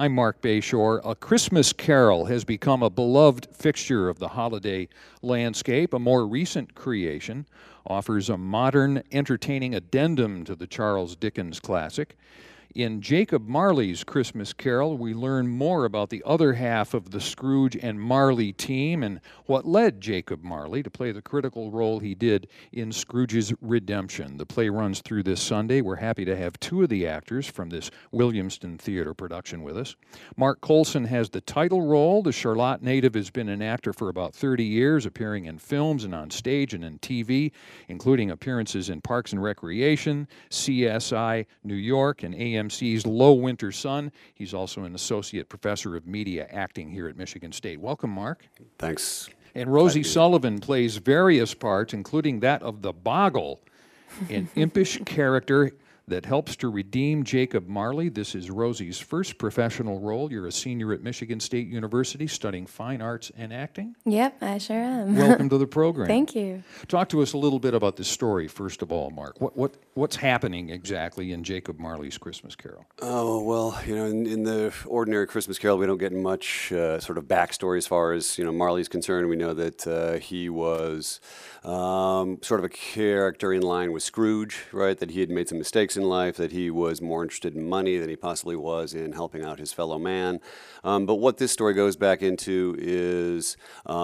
I'm Mark Bayshore. A Christmas Carol has become a beloved fixture of the holiday landscape. A more recent creation offers a modern, entertaining addendum to the Charles Dickens classic. In Jacob Marley's Christmas Carol, we learn more about the other half of the Scrooge and Marley team and what led Jacob Marley to play the critical role he did in Scrooge's redemption. The play runs through this Sunday. We're happy to have two of the actors from this Williamston Theater production with us. Mark Colson has the title role. The Charlotte native has been an actor for about 30 years, appearing in films and on stage and in TV, including appearances in Parks and Recreation, CSI New York, and AMC's Low Winter Sun. He's also an associate professor of media acting here at Michigan State. Welcome, Mark. Thanks. And Rosie Sullivan plays various parts, including that of the Boggle, an impish character that helps to redeem Jacob Marley. This is Rosie's first professional role. You're a senior at Michigan State University studying fine arts and acting. Yep, I sure am. Welcome to the program. Thank you. Talk to us a little bit about the story, first of all, Mark. What's happening exactly in Jacob Marley's Christmas Carol? Oh, well, in the ordinary Christmas Carol, we don't get much sort of backstory as far as, Marley's concerned. We know that he was sort of a character in line with Scrooge, right? That he had made some mistakes in life, that he was more interested in money than he possibly was in helping out his fellow man. But what this story goes back into is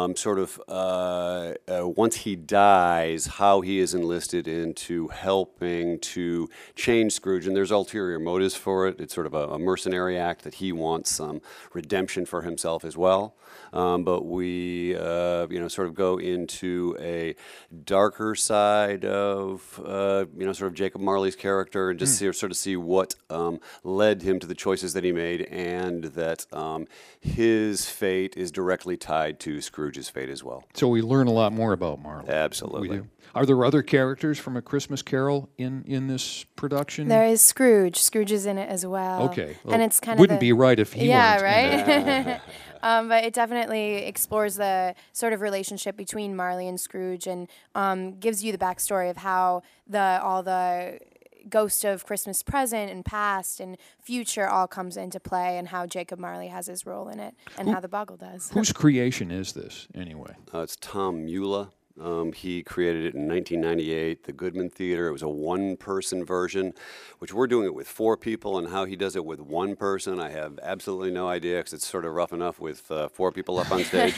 once he dies, how he is enlisted into helping to change Scrooge. And there's ulterior motives for it. It's sort of a mercenary act that he wants some redemption for himself as well. But we, sort of go into a darker side of, sort of Jacob Marley's character and just sort of see what led him to the choices that he made, and that his fate is directly tied to Scrooge's fate as well. So we learn a lot more about Marley. Absolutely. We do. Are there other characters from A Christmas Carol in this production? There is Scrooge. Scrooge is in it as well. Okay. Well, and it's kind wouldn't of be right if he weren't in it. right? But it definitely explores the sort of relationship between Marley and Scrooge, and gives you the backstory of how all the ghost of Christmas present and past and future all comes into play, and how Jacob Marley has his role in it, and how the Boggle does. Whose creation is this, anyway? It's Tom Mula. He created it in 1998, the Goodman Theater. It was a one-person version, which we're doing it with 4 people, and how he does it with one person, I have absolutely no idea, because it's sort of rough enough with 4 people up on stage.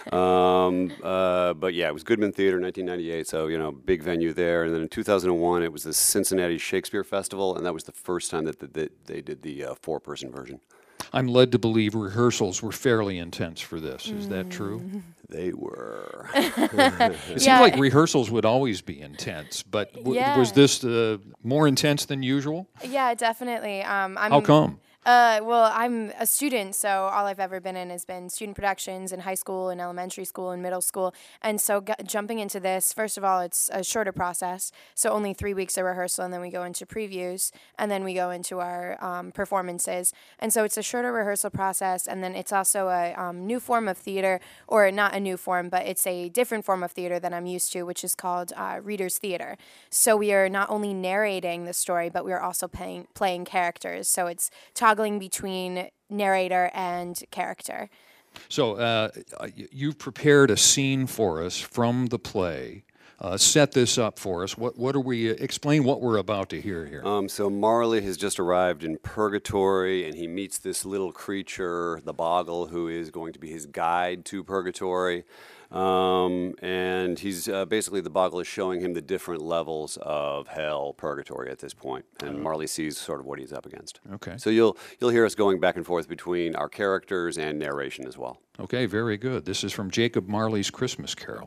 But yeah, it was Goodman Theater, 1998, so, big venue there. And then in 2001, it was the Cincinnati Shakespeare Festival, and that was the first time that they did the 4-person version. I'm led to believe rehearsals were fairly intense for this. Is that true? They were. It seems like rehearsals would always be intense, but was this more intense than usual? Yeah, definitely. How come? Well, I'm a student, so all I've ever been in has been student productions in high school and elementary school and middle school. And so jumping into this, first of all, it's a shorter process. So only 3 weeks of rehearsal, and then we go into previews, and then we go into our performances. And so it's a shorter rehearsal process, and then it's also a new form of theater, or not a new form, but it's a different form of theater than I'm used to, which is called Reader's Theater. So we are not only narrating the story, but we are also playing characters. So it's toggling between narrator and character. So you've prepared a scene for us from the play. Set this up for us. What are we? Explain what we're about to hear here. So Marley has just arrived in Purgatory, and he meets this little creature, the Boggle, who is going to be his guide to Purgatory. And he's basically, the Boggle is showing him the different levels of hell, Purgatory at this point, and Marley sees sort of what he's up against. Okay. So you'll hear us going back and forth between our characters and narration as well. Okay, very good. This is from Jacob Marley's Christmas Carol.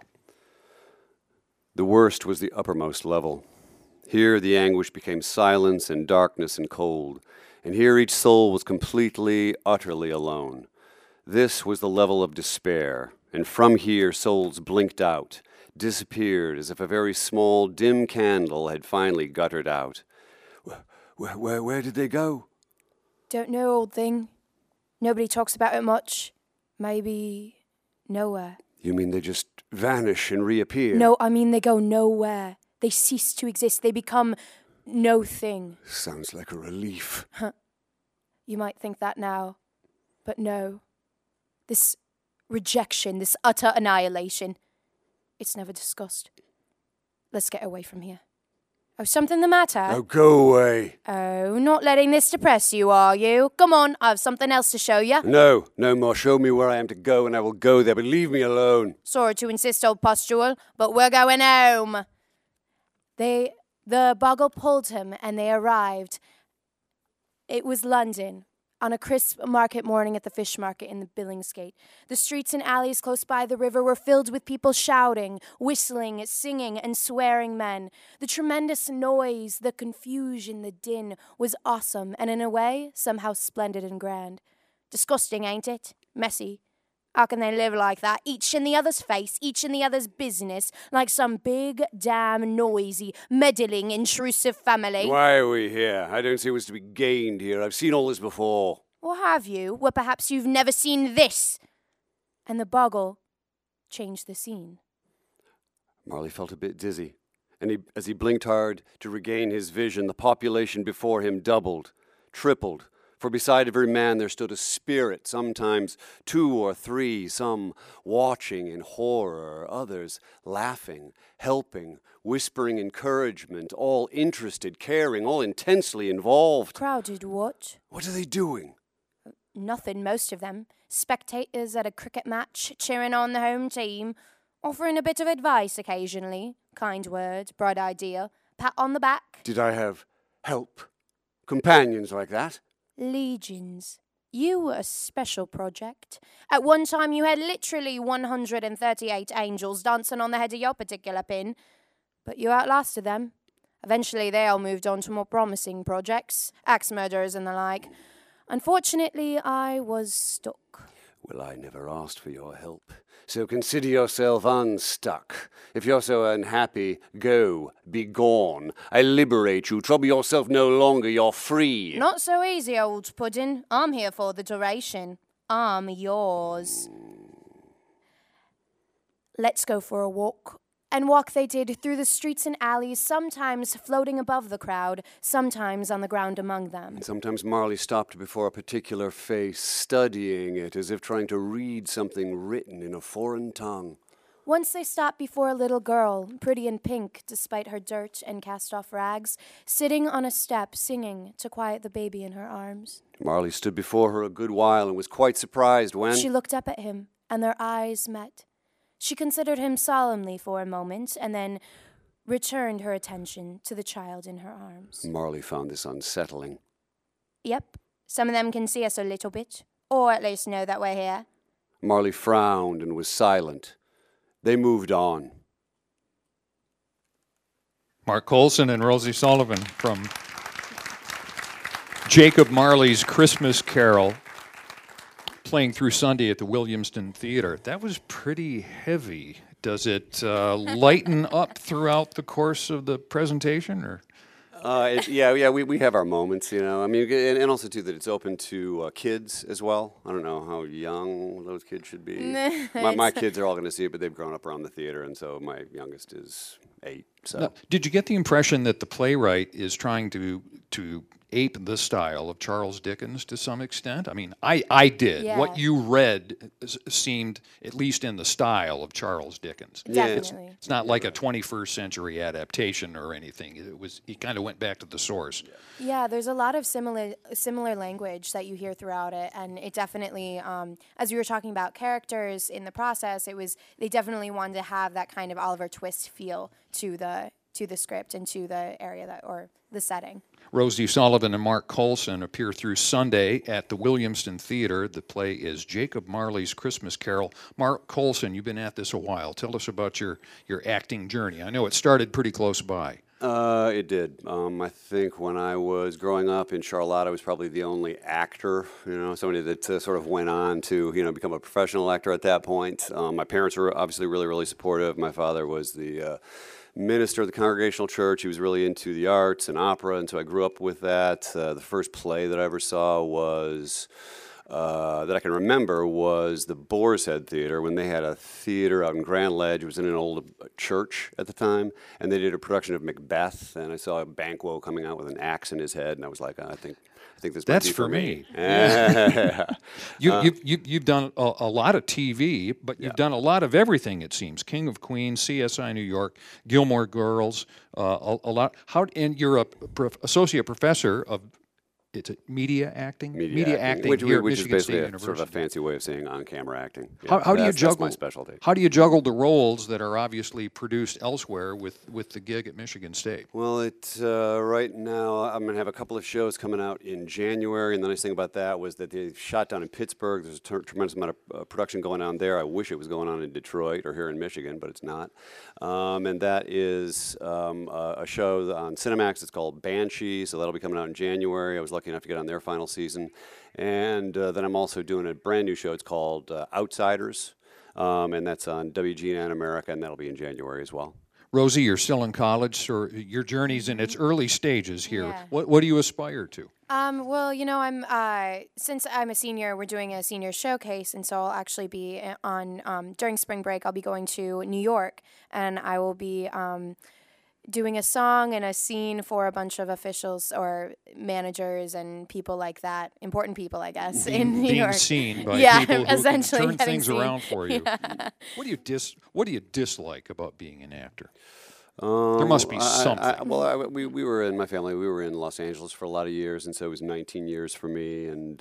The worst was the uppermost level. Here the anguish became silence and darkness and cold, and here each soul was completely, utterly alone. This was the level of despair, and from here souls blinked out, disappeared as if a very small, dim candle had finally guttered out. Where did they go? Don't know, old thing. Nobody talks about it much. Maybe nowhere. You mean they just vanish and reappear? No, I mean they go nowhere. They cease to exist. They become no thing. Sounds like a relief. You might think that now. But no, this rejection, this utter annihilation, it's never discussed. Let's get away from here. Oh, something the matter? Oh, go away. Oh, not letting this depress you, are you? Come on, I have something else to show you. No, no more. Show me where I am to go and I will go there, but leave me alone. Sorry to insist, old pustule, but we're going home. The Boggle pulled him and they arrived. It was London, on a crisp market morning at the fish market in the Billingsgate. The streets and alleys close by the river were filled with people shouting, whistling, singing, and swearing men. The tremendous noise, the confusion, the din was awesome, and in a way, somehow splendid and grand. Disgusting, ain't it? Messy. How can they live like that, each in the other's face, each in the other's business, like some big, damn, noisy, meddling, intrusive family? Why are we here? I don't see what's to be gained here. I've seen all this before. Or have you? Well, perhaps you've never seen this. And the Boggle changed the scene. Marley felt a bit dizzy, and as he blinked hard to regain his vision, the population before him doubled, tripled. For beside every man there stood a spirit, sometimes 2 or 3, some watching in horror, others laughing, helping, whispering encouragement, all interested, caring, all intensely involved. Crowded what? What are they doing? Nothing, most of them. Spectators at a cricket match, cheering on the home team, offering a bit of advice occasionally. Kind word, bright idea, pat on the back. Did I have help? Companions like that? Legions. You were a special project. At one time you had literally 138 angels dancing on the head of your particular pin. But you outlasted them. Eventually they all moved on to more promising projects, axe murderers and the like. Unfortunately, I was stuck. Well, I never asked for your help. So consider yourself unstuck. If you're so unhappy, go, be gone. I liberate you. Trouble yourself no longer. You're free. Not so easy, old puddin'. I'm here for the duration. I'm yours. Let's go for a walk. And walk they did through the streets and alleys, sometimes floating above the crowd, sometimes on the ground among them. And sometimes Marley stopped before a particular face, studying it as if trying to read something written in a foreign tongue. Once they stopped before a little girl, pretty in pink despite her dirt and cast-off rags, sitting on a step singing to quiet the baby in her arms. Marley stood before her a good while and was quite surprised when... She looked up at him, and their eyes met. She considered him solemnly for a moment, and then returned her attention to the child in her arms. Marley found this unsettling. Yep, some of them can see us a little bit, or at least know that we're here. Marley frowned and was silent. They moved on. Mark Colson and Rosie Sullivan from Jacob Marley's Christmas Carol, playing through Sunday at the Williamston Theatre. That was pretty heavy. Does it lighten up throughout the course of the presentation, or? We have our moments, you know. I mean, and also too that it's open to kids as well. I don't know how young those kids should be. My kids are all going to see it, but they've grown up around the theater, and so my youngest is 8. So, Now, did you get the impression that the playwright is trying to ape the style of Charles Dickens to some extent? I mean, I did. Yeah. What you read seemed at least in the style of Charles Dickens. Definitely. It's not like a 21st century adaptation or anything. He kind of went back to the source. Yeah, there's a lot of similar language that you hear throughout it, and it definitely, as we were talking about characters in the process, they definitely wanted to have that kind of Oliver Twist feel to the script and to the area or the setting. Rosie Sullivan and Mark Colson appear through Sunday at the Williamston Theatre. The play is Jacob Marley's Christmas Carol. Mark Colson, you've been at this a while. Tell us about your acting journey. I know it started pretty close by. It did. I think when I was growing up in Charlotte, I was probably the only actor, somebody that sort of went on to, become a professional actor at that point. My parents were obviously really, really supportive. My father was the minister of the Congregational Church. He was really into the arts and opera, and so I grew up with that. The first play that I ever saw was that I can remember was the Boar's Head Theater, when they had a theater out in Grand Ledge. It was in an old church at the time, and they did a production of Macbeth, and I saw Banquo coming out with an axe in his head, and I was like, I think this might That's be for me. Yeah. You've done a lot of TV, but you've done a lot of everything, it seems. King of Queens, CSI New York, Gilmore Girls, a lot. And you're a associate professor of media acting? Media acting which here at is Michigan basically State sort of a University. fancy way of saying on-camera acting. Yeah, How do you juggle? That's my specialty. How do you juggle the roles that are obviously produced elsewhere with the gig at Michigan State? Well, right now I'm going to have a couple of shows coming out in January, and the nice thing about that was that they shot down in Pittsburgh. There's a tremendous amount of production going on there. I wish it was going on in Detroit or here in Michigan, but it's not. And that is a show on Cinemax. It's called Banshee, so that'll be coming out in January. I was lucky enough to get on their final season. And then I'm also doing a brand new show. It's called Outsiders, and that's on WGN America, and that'll be in January as well. Rosie, you're still in college, so your journey's in its early stages here. Yeah. What do you aspire to? Well, I'm since I'm a senior, we're doing a senior showcase, and so I'll actually be on during spring break. I'll be going to New York, and I will be doing a song and a scene for a bunch of officials or managers and people like that, important people, I guess, in New York. Being seen by Yeah, people who can essentially turn getting things seen. around for you. Yeah. What do you dislike about being an actor? There must be something. We were in my family. We were in Los Angeles for a lot of years, and so it was 19 years for me. And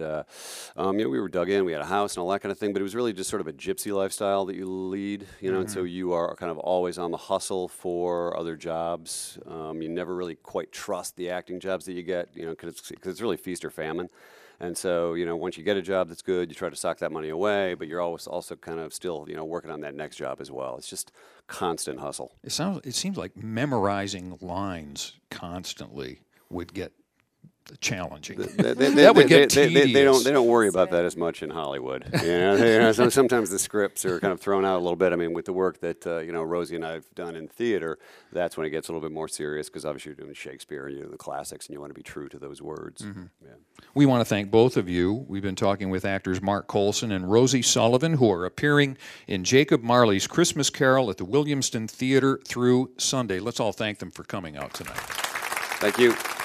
we were dug in. We had a house and all that kind of thing. But it was really just sort of a gypsy lifestyle that you lead, and so you are kind of always on the hustle for other jobs. You never really quite trust the acting jobs that you get, because it's really feast or famine. And so, once you get a job that's good, you try to sock that money away, but you're always also kind of still, working on that next job as well. It's just constant hustle. It seems like memorizing lines constantly would get challenging. That would get tedious. They don't worry about that as much in Hollywood. So sometimes the scripts are kind of thrown out a little bit. I mean, with the work that Rosie and I have done in theater, that's when it gets a little bit more serious, because obviously you're doing Shakespeare and you're doing the classics, and you want to be true to those words. Mm-hmm. Yeah. We want to thank both of you. We've been talking with actors Mark Colson and Rosie Sullivan, who are appearing in Jacob Marley's Christmas Carol at the Williamston Theater through Sunday. Let's all thank them for coming out tonight. Thank you.